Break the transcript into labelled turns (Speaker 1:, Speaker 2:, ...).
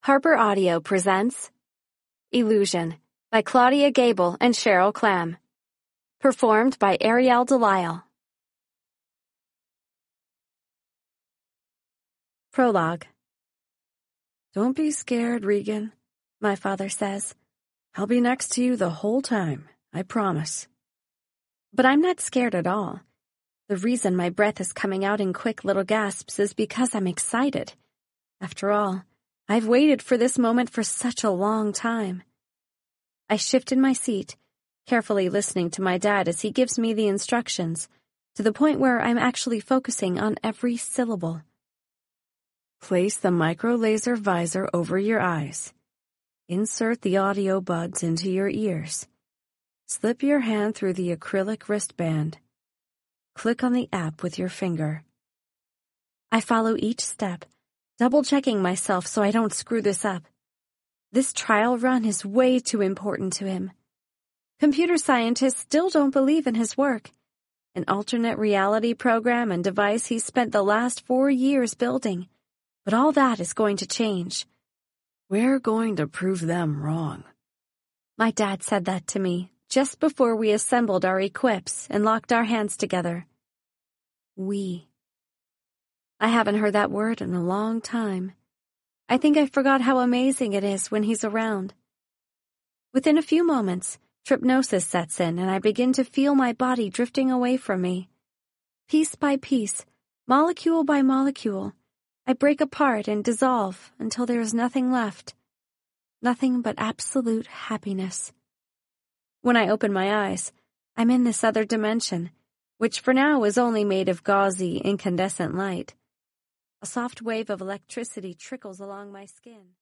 Speaker 1: Harper Audio presents Illusion by Claudia Gable and Cheryl Clam. Performed by Ariel Delisle. Prologue.
Speaker 2: Don't be scared, Regan, my father says. I'll be next to you the whole time, I promise.
Speaker 1: But I'm not scared at all. The reason my breath is coming out in quick little gasps is because I'm excited. After all, I've waited for this moment for such a long time. I shift in my seat, carefully listening to my dad as he gives me the instructions, to the point where I'm actually focusing on every syllable.
Speaker 2: Place the micro laser visor over your eyes. Insert the audio buds into your ears. Slip your hand through the acrylic wristband. Click on the app with your finger.
Speaker 1: I follow each step, double-checking myself so I don't screw this up. This trial run is way too important to him. Computer scientists still don't believe in his work. An alternate reality program and device he's spent the last 4 years building. But all that is going to change.
Speaker 2: We're going to prove them wrong.
Speaker 1: My dad said that to me just before we assembled our equips and locked our hands together. We. I haven't heard that word in a long time. I think I forgot how amazing it is when he's around. Within a few moments, trypnosis sets in and I begin to feel my body drifting away from me. Piece by piece, molecule by molecule, I break apart and dissolve until there is nothing left. Nothing but absolute happiness. When I open my eyes, I'm in this other dimension, which for now is only made of gauzy, incandescent light. A soft wave of electricity trickles along my skin.